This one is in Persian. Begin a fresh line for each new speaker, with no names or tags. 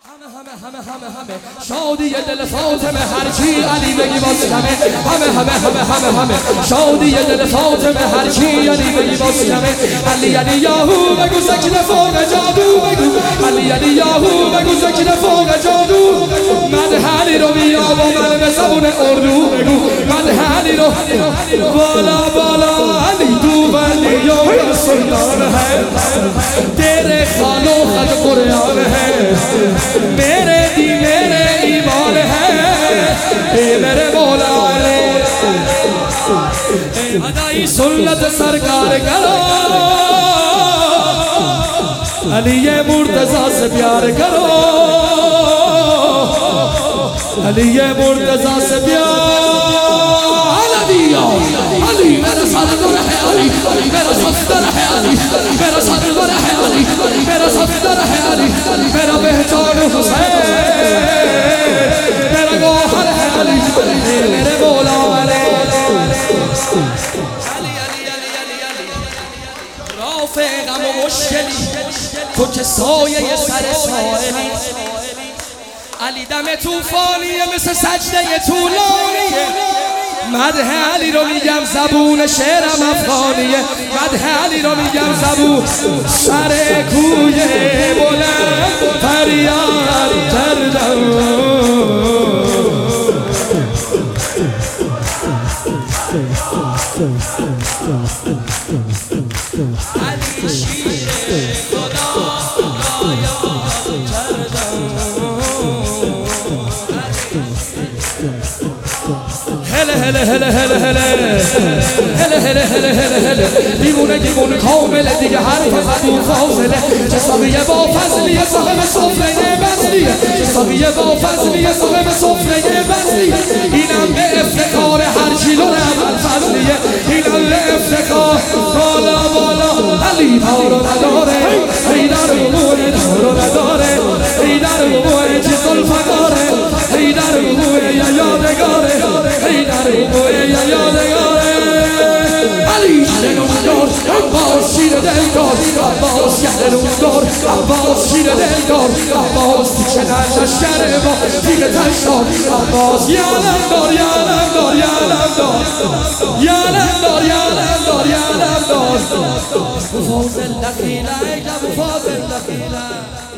همه شادی دل فاطمه هرچی علی بگی باز کمه همه شادی دل فاطمه هرچی علی بگی باز کمه علی یاهو بگو سکن فوق جادو بگو علی یاهو بگو سکن فوق جادو مدح علی رو بیا با من به زبون اردو بگو مدح علی رو بالا علی تو ولی یا سلطان ہے تیرے خانوں خد قرآن ہے میرے دی میرے ایمان ہے اے میرے مولا ادائی سنت سرکار کرو علی مرتضی سے پیار کرو علی مرتضی سے پیار علی میرا سردر ہے علی میرا صفدر ہے علی میرا سردر ہے علی میرا صفدر ہے علی میرا پہچان حسین میرا گوہر ہے علی میرے مولا رافع غم و مشکلی تو که سایه سر سائلی علی دم توفانیه مثل سجده طولانیه مدح علی رو میگم زبون شعرم افغانیه مدح علی رو میگم زبون سر کوی بلند فریاد کردم علی شیر خدا هله دیوونه کامل دیگه حرف زدون فاصله چه ساقیه با فضلیه صاحب صفره بزلیه چه ساقیه با فضلیه صاحب صفره بزلیه اینم به افتخار هر کیلو اول فضلیه اینم به افتخار بالا علی دارو نداره ای در موه دارو نداره ای در موه چه زلفقاره ای در موه یا یادگاره ای در موه یا یادگاره علی شنوندار عباس شیر دلدار عباس شنوندار عباس شیر دلدار عباس چنان لشکر با تیر تشدار عباس یالمدار یالمدار یالمدار یالمدار یالمدار یالمدار فاضل دخیله ای فاضل دخیله